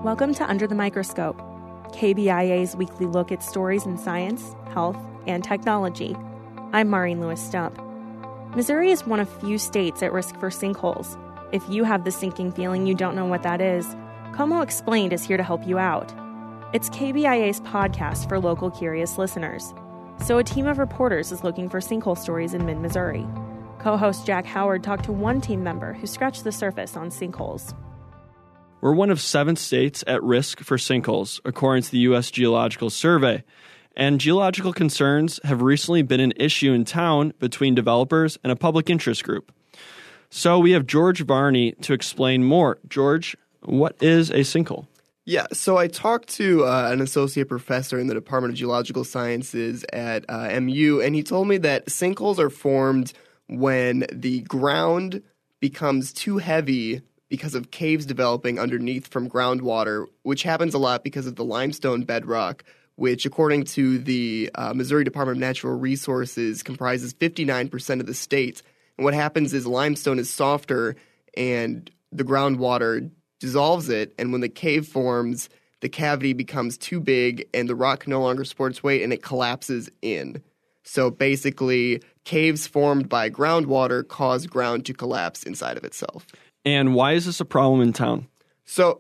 Welcome to Under the Microscope, KBIA's weekly look at stories in science, health, and technology. I'm Maureen Lewis-Stump. Missouri is one of few states at risk for sinkholes. If you have the sinking feeling you don't know what that is, Como Explained is here to help you out. It's KBIA's podcast for local curious listeners. So a team of reporters is looking for sinkhole stories in mid-Missouri. Co-host Jack Howard talked to one team member who scratched the surface on sinkholes. We're one of 7 states at risk for sinkholes, according to the U.S. Geological Survey. And geological concerns have recently been an issue in town between developers and a public interest group. So we have George Varney to explain more. George, what is a sinkhole? Yeah, so I talked to an associate professor in the Department of Geological Sciences at MU, and he told me that sinkholes are formed when the ground becomes too heavy because of caves developing underneath from groundwater, which happens a lot because of the limestone bedrock, which, according to the Missouri Department of Natural Resources, comprises 59% of the state. And what happens is limestone is softer and the groundwater dissolves it, and when the cave forms, the cavity becomes too big and the rock no longer supports weight and it collapses in. So basically, caves formed by groundwater cause ground to collapse inside of itself. And why is this a problem in town? So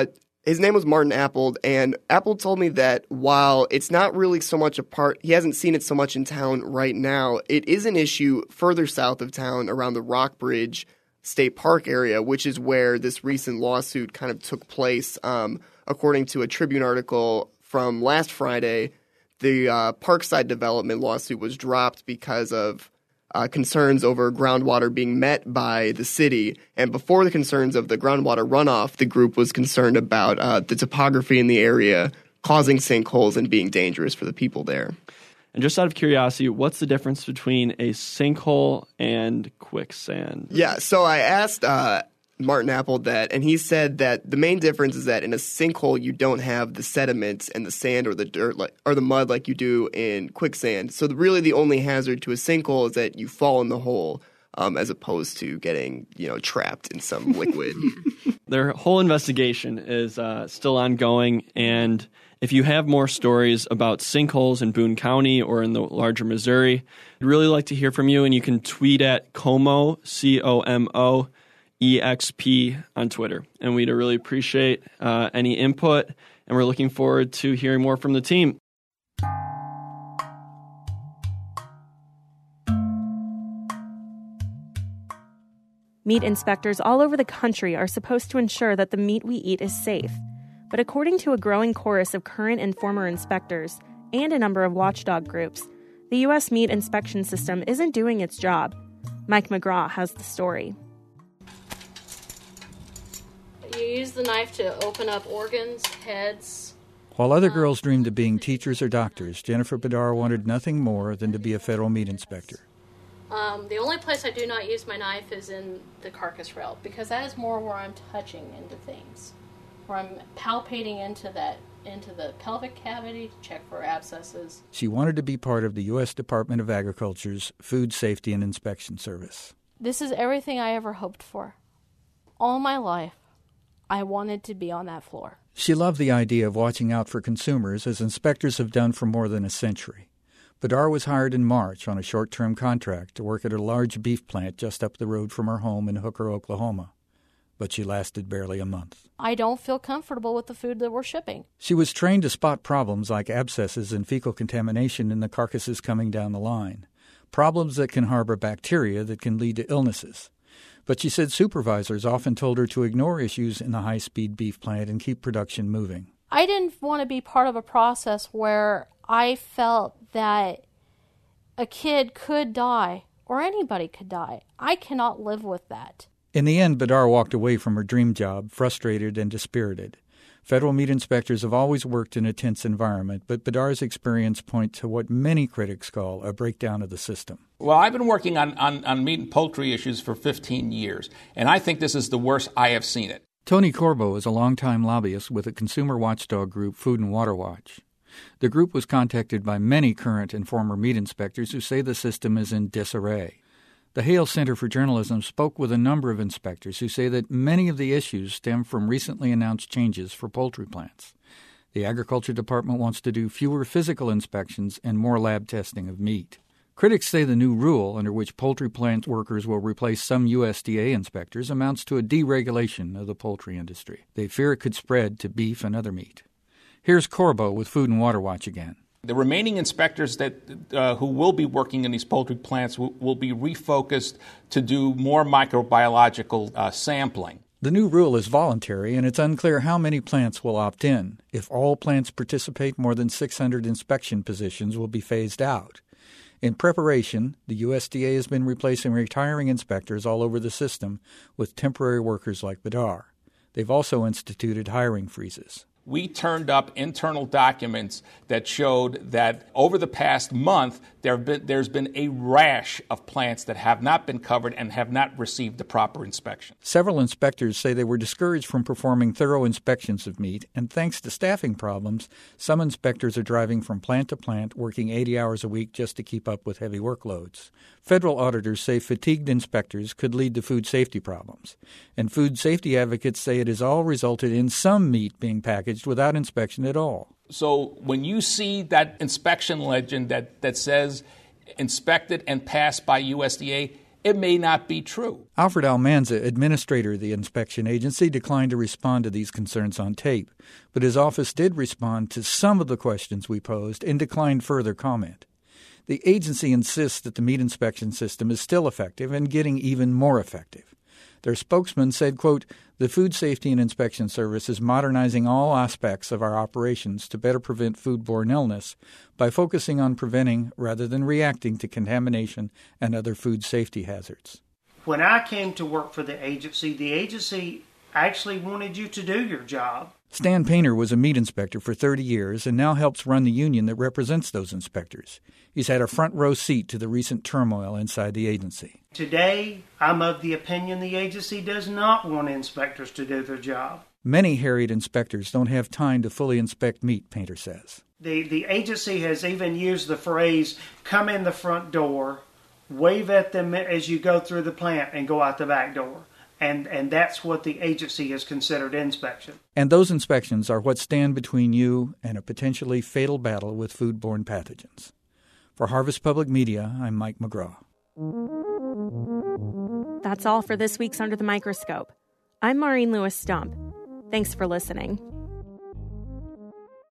his name was Martin Appold, and Appold told me that while it's not really so much a part, he hasn't seen it so much in town right now, it is an issue further south of town around the Rockbridge State Park area, which is where this recent lawsuit kind of took place. According to a Tribune article from last Friday, the Parkside development lawsuit was dropped because of concerns over groundwater being met by the city. And before the concerns of the groundwater runoff, the group was concerned about the topography in the area causing sinkholes and being dangerous for the people there. And just out of curiosity, what's the difference between a sinkhole and quicksand? Yeah, so I asked Martin Appold that, and he said that the main difference is that in a sinkhole, you don't have the sediments and the sand or the dirt or the mud like you do in quicksand. So really the only hazard to a sinkhole is that you fall in the hole as opposed to getting, trapped in some liquid. Their whole investigation is still ongoing, and if you have more stories about sinkholes in Boone County or in the larger Missouri, I'd really like to hear from you, and you can tweet at Como, COMO, EXP on Twitter. And we'd really appreciate any input, and we're looking forward to hearing more from the team. Meat inspectors all over the country are supposed to ensure that the meat we eat is safe. But according to a growing chorus of current and former inspectors and a number of watchdog groups, the U.S. meat inspection system isn't doing its job. Mike McGraw has the story. You use the knife to open up organs, heads. While other girls dreamed of being teachers or doctors, Jennifer Bedar wanted nothing more than to be a federal meat inspector. The only place I do not use my knife is in the carcass rail, because that is more where I'm touching into things, where I'm palpating into the pelvic cavity to check for abscesses. She wanted to be part of the U.S. Department of Agriculture's Food Safety and Inspection Service. This is everything I ever hoped for. All my life, I wanted to be on that floor. She loved the idea of watching out for consumers, as inspectors have done for more than a century. Bedar was hired in March on a short-term contract to work at a large beef plant just up the road from her home in Hooker, Oklahoma. But she lasted barely a month. I don't feel comfortable with the food that we're shipping. She was trained to spot problems like abscesses and fecal contamination in the carcasses coming down the line, problems that can harbor bacteria that can lead to illnesses. But she said supervisors often told her to ignore issues in the high-speed beef plant and keep production moving. I didn't want to be part of a process where I felt that a kid could die or anybody could die. I cannot live with that. In the end, Bedar walked away from her dream job, frustrated and dispirited. Federal meat inspectors have always worked in a tense environment, but Bedar's experience points to what many critics call a breakdown of the system. Well, I've been working on meat and poultry issues for 15 years, and I think this is the worst I have seen it. Tony Corbo is a longtime lobbyist with the consumer watchdog group Food and Water Watch. The group was contacted by many current and former meat inspectors who say the system is in disarray. The Hale Center for Journalism spoke with a number of inspectors who say that many of the issues stem from recently announced changes for poultry plants. The Agriculture Department wants to do fewer physical inspections and more lab testing of meat. Critics say the new rule, under which poultry plant workers will replace some USDA inspectors, amounts to a deregulation of the poultry industry. They fear it could spread to beef and other meat. Here's Corbo with Food and Water Watch again. The remaining inspectors who will be working in these poultry plants will be refocused to do more microbiological sampling. The new rule is voluntary, and it's unclear how many plants will opt in. If all plants participate, more than 600 inspection positions will be phased out. In preparation, the USDA has been replacing retiring inspectors all over the system with temporary workers like Badar. They've also instituted hiring freezes. We turned up internal documents that showed that over the past month, there's been a rash of plants that have not been covered and have not received the proper inspection. Several inspectors say they were discouraged from performing thorough inspections of meat, and thanks to staffing problems, some inspectors are driving from plant to plant, working 80 hours a week just to keep up with heavy workloads. Federal auditors say fatigued inspectors could lead to food safety problems, and food safety advocates say it has all resulted in some meat being packaged without inspection at all. So when you see that inspection legend that says inspected and passed by USDA, it may not be true. Alfred Almanza, administrator of the inspection agency, declined to respond to these concerns on tape, but his office did respond to some of the questions we posed and declined further comment. The agency insists that the meat inspection system is still effective and getting even more effective. Their spokesman said, quote, "The Food Safety and Inspection Service is modernizing all aspects of our operations to better prevent foodborne illness by focusing on preventing rather than reacting to contamination and other food safety hazards." When I came to work for the agency actually wanted you to do your job. Stan Painter was a meat inspector for 30 years and now helps run the union that represents those inspectors. He's had a front row seat to the recent turmoil inside the agency. Today, I'm of the opinion the agency does not want inspectors to do their job. Many harried inspectors don't have time to fully inspect meat, Painter says. The agency has even used the phrase, come in the front door, wave at them as you go through the plant, and go out the back door. And that's what the agency has considered inspection. And those inspections are what stand between you and a potentially fatal battle with foodborne pathogens. For Harvest Public Media, I'm Mike McGraw. That's all for this week's Under the Microscope. I'm Maureen Lewis Stump. Thanks for listening.